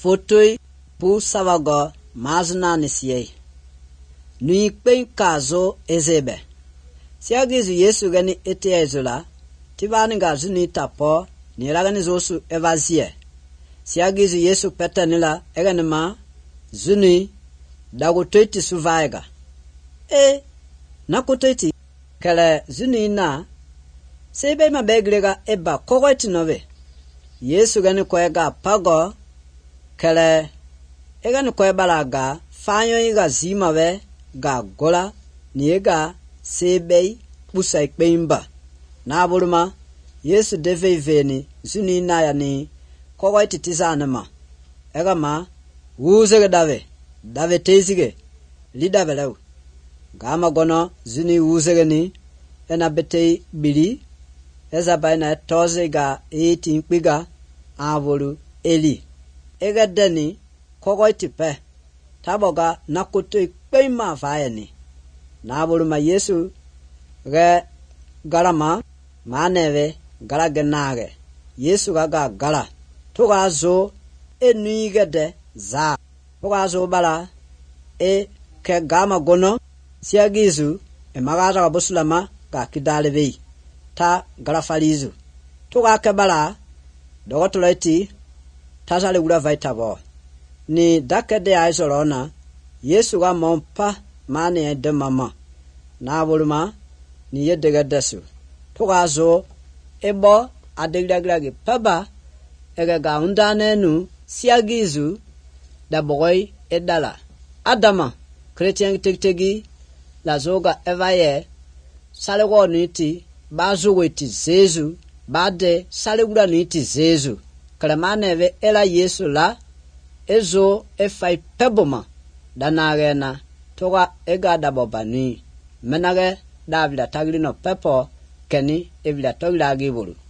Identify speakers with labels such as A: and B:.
A: Fotoi pu savago mazna nisiye. Nui pen kazo ezebe. Siagizu Yesu gani ete ezula. Tibani ga zuni tapo ni ragani zosu evazie. Siagizu Yesu petanila eganima zuni dagotoiti suvaiga. Nakotoiti kele zuni na sebe mabegrega eba kogoiti nove. Yesu gani koega pago kele egani koebalaga fanyo iga zimawe ga gola niega sebe busa ikpeimba. Na buluma Yesu deveveni zuni na ya ni kogoiti tizanema. Ega ma wuzege dave tezige lidave lew. Gama gono zuni wuzege ni ena betei bili eza baina toze ga eti nkpiga avolu eli. Ega deni kogoiti pe taboga nakoto ikpeima vayeni. Na buluma Yesu ge galama maneve gala genage. Yesu gaga gala toga zo enuige de za toga zo bala ke gama gono siagizu magaza ga busulama ga kidalevei ta gala falizu toga ke bala dogotoleti tasale gula vaitabo ni dakede aizorona Yesu ga mompa mane de mama na buluma ni yedega dasu toga zo ebo adegrage paba ega undanenu siagizu da boy edala adama chrétien tektegi la zoga evaye salego niti bazo weti zezu bade salegura niti zezu kalamane ela Yesu la ezo efai peboma danagena toga ega dabobani menage davila taglino pepo keni evila togila gibulu.